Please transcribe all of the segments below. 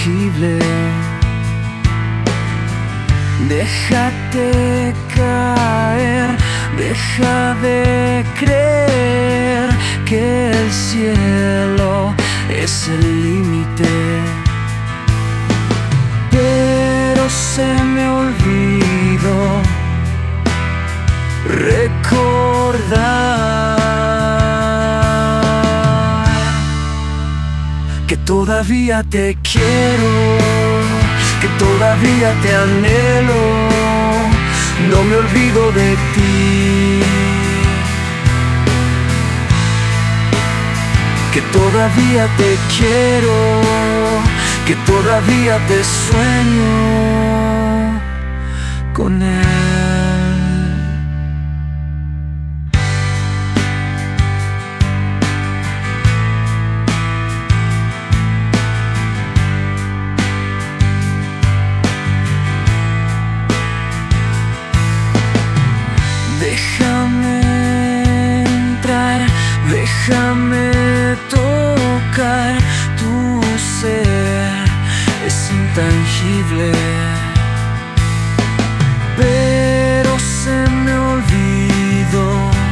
intangible. Déjate caer, deja de creer que el cielo es el límite. Pero se me olvidó recordar que todavía te quiero, que todavía te anhelo, no me olvido de ti. Que todavía te quiero, que todavía te sueño con él. Déjame entrar, déjame tocar tu ser, es intangible. Pero se me olvidó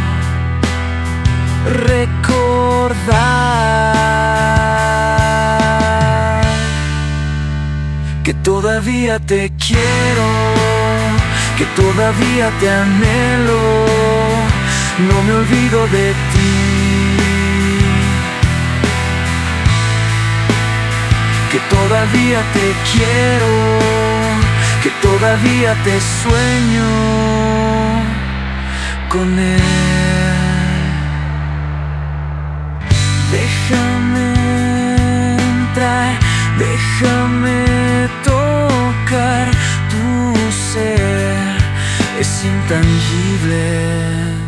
recordar que todavía te quiero, que todavía te anhelo, no me olvido de ti. Que todavía te quiero, que todavía te sueño con él. Déjame entrar, déjame tocar tu ser, es intangible.